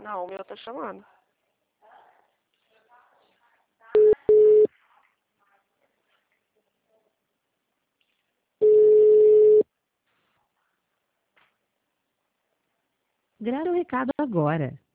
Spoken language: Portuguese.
Não, o meu tá chamando. Gravar o recado agora.